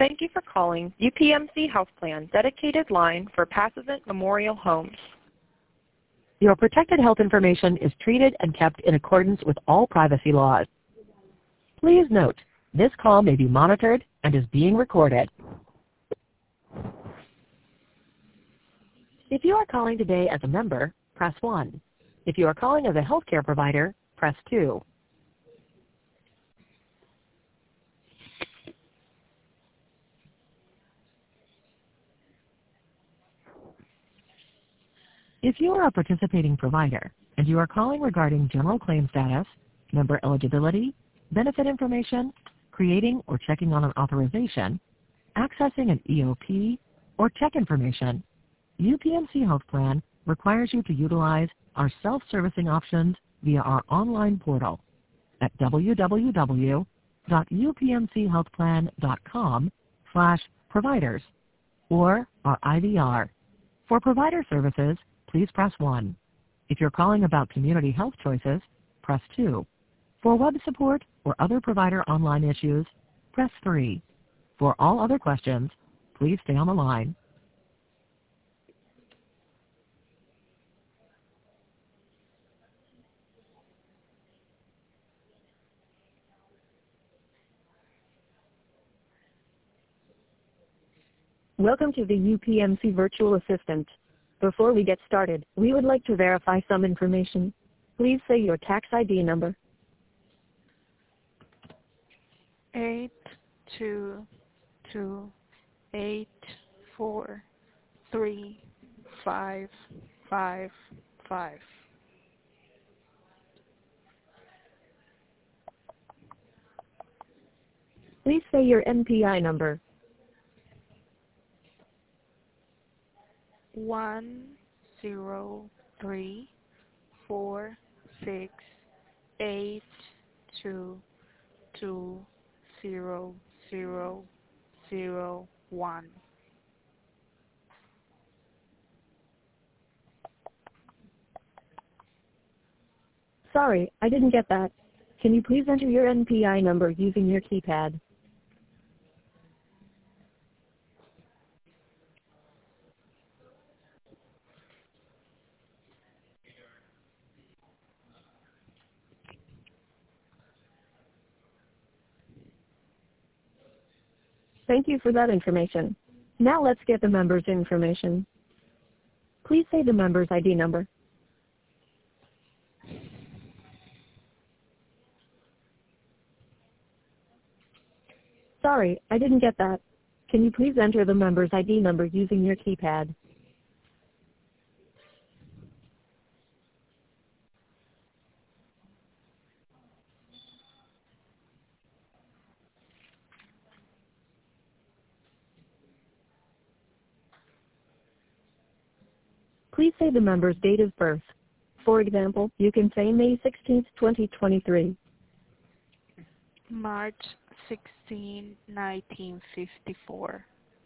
Thank you for calling UPMC Health Plan, dedicated line for Passavant Memorial Homes. Your protected health information is treated and kept in accordance with all privacy laws. Please note, this call may be monitored and is being recorded. If you are calling today as a member, press 1. If you are calling as a healthcare provider, press 2. If you are a participating provider and you are calling regarding general claim status, member eligibility, benefit information, creating or checking on an authorization, accessing an EOP, or check information, UPMC Health Plan requires you to utilize our self-servicing options via our online portal at www.upmchealthplan.com/providers or our IVR. For provider services, please press 1. If you're calling about community health choices, press 2. For web support or other provider online issues, press 3. For all other questions, please stay on the line. Welcome to the UPMC Virtual Assistant. Before we get started, we would like to verify some information. Please say your tax ID number. 822843555. Please say your NPI number. 1034682200001. Sorry, I didn't get that. Can you please enter your NPI number using your keypad? Thank you for that information. Now let's get the member's information. Please say the member's ID number. Sorry, I didn't get that. Can you please enter the member's ID number using your keypad? Please say the member's date of birth. For example, you can say May 16, 2023. March 16, 1954.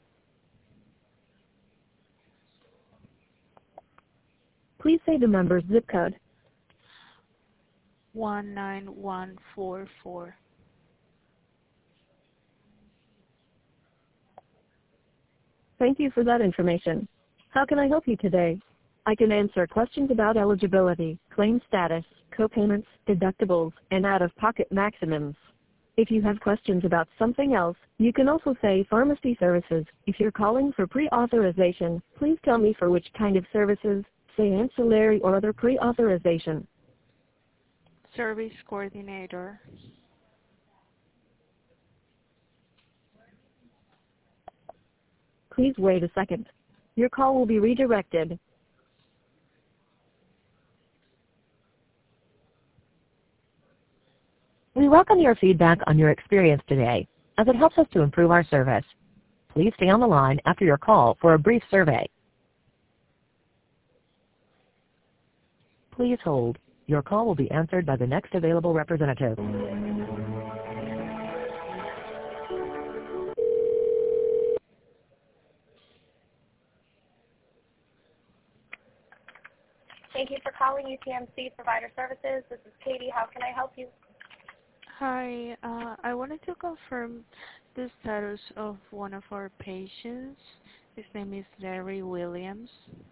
Please say the member's zip code. 19144. Thank you for that information. How can I help you today? I can answer questions about eligibility, claim status, copayments, deductibles, and out-of-pocket maximums. If you have questions about something else, you can also say pharmacy services. If you're calling for pre-authorization, please tell me for which kind of services, say ancillary or other pre-authorization. Service coordinator. Please wait a second. Your call will be redirected. We welcome your feedback on your experience today, as it helps us to improve our service. Please stay on the line after your call for a brief survey. Please hold. Your call will be answered by the next available representative. Thank you for calling UPMC Provider Services. This is Katie. How can I help you? Hi, I wanted to confirm the status of one of our patients. His name is Larry Williams.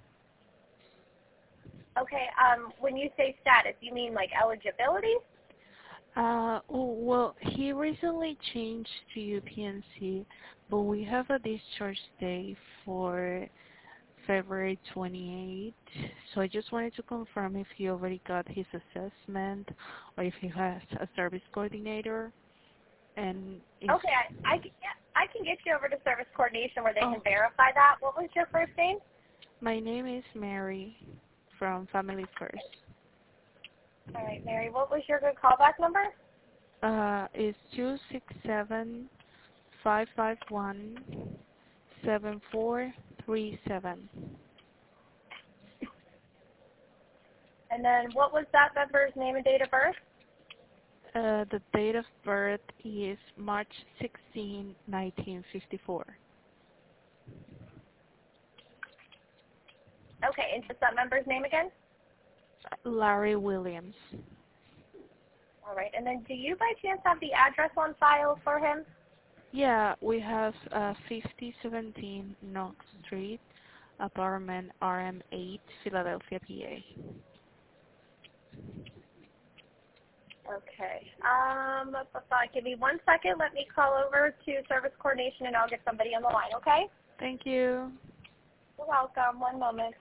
Okay, when you say status, you mean like eligibility? Well, he recently changed to UPNC, but we have a discharge date for February 28th. So I just wanted to confirm if he already got his assessment or if he has a service coordinator. And Okay, I can get you over to service coordination where they can verify that. What was your first name? My name is Mary from Family First. All right, Mary, what was your good callback number? It's 267-551-7437. And then what was that member's name and date of birth? The date of birth is March 16, 1954. Okay, and just that member's name again? Larry Williams. All right, and then do you by chance have the address on file for him? Yeah, we have 5017 Knox Street, apartment RM8, Philadelphia, PA. Okay. Give me 1 second. Let me call over to service coordination, and I'll get somebody on the line, okay? Thank you. You're welcome. 1 moment.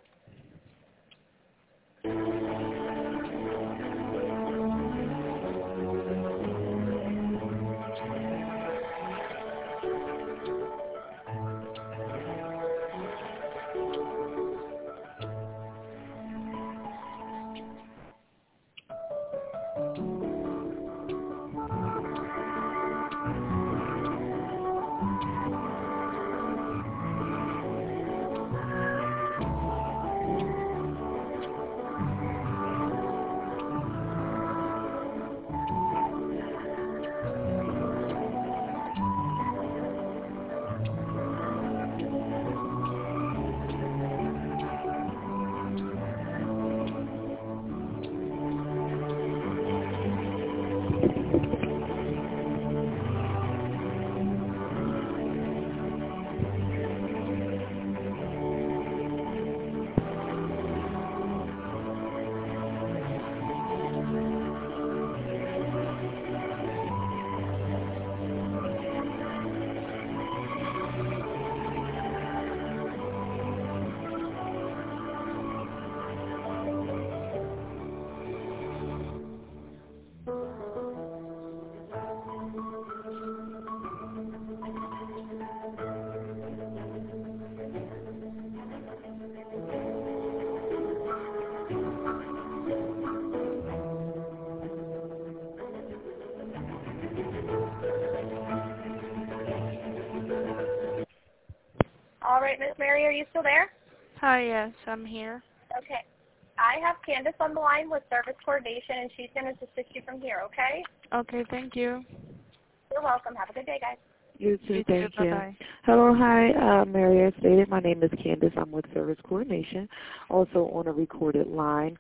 All right, Miss Mary, are you still there? Hi, yes, I'm here. Okay. I have Candace on the line with service coordination, and she's going to assist you from here, okay? Okay, thank you. You're welcome. Have a good day, guys. You too, thank you. Bye-bye. Hello, hi, Mary as stated. My name is Candace. I'm with Service Coordination, also on a recorded line.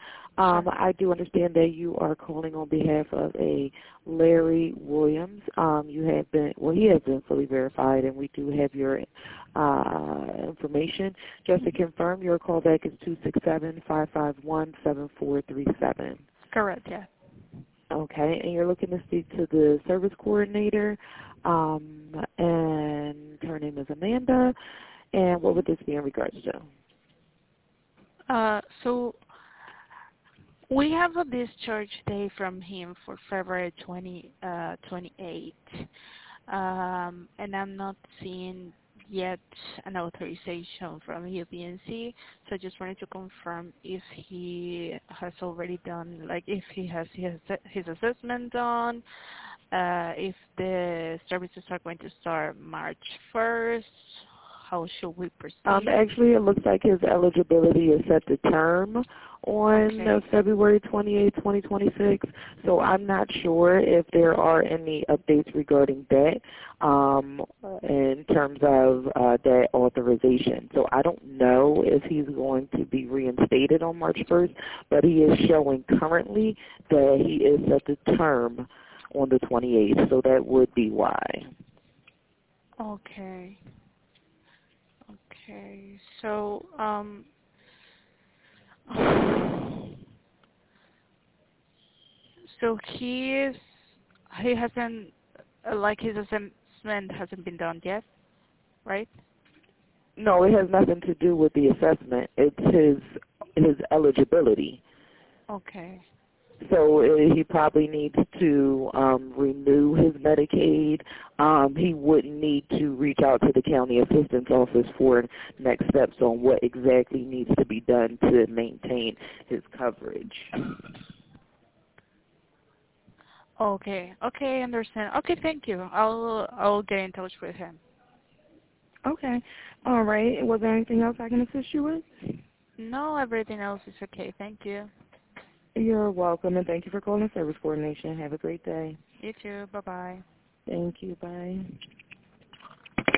I do understand that you are calling on behalf of a Larry Williams. You have been, well, he has been fully verified, and we do have your information. Just to confirm, your callback is 267-551-7437. Correct, yeah. Okay, and you're looking to speak to the service coordinator, and her name is Amanda. And what would this be in regards to? So we have a discharge day from him for February 28th, and I'm not seeing yet an authorization from UPNC, so I just wanted to confirm if he has already done, like if he has his assessment done, if the services are going to start March 1st, how should we proceed? Actually, it looks like his eligibility is set to term on February 28, 2026. So I'm not sure if there are any updates regarding that in terms of that authorization. So I don't know if he's going to be reinstated on March 1st, but he is showing currently that he is set to term on the 28th, so that would be why. Okay. Okay. So so he hasn't his assessment hasn't been done yet, right? No, it has nothing to do with the assessment. It's his eligibility. Okay. So he probably needs to renew his Medicaid. He wouldn't need to reach out to the county assistance office for next steps on what exactly needs to be done to maintain his coverage. Okay. Okay, I understand. Okay, thank you. I'll get in touch with him. Okay. All right. Was there anything else I can assist you with? No, everything else is okay. Thank you. You're welcome, and thank you for calling Service Coordination. Have a great day. You too. Bye-bye. Thank you. Bye.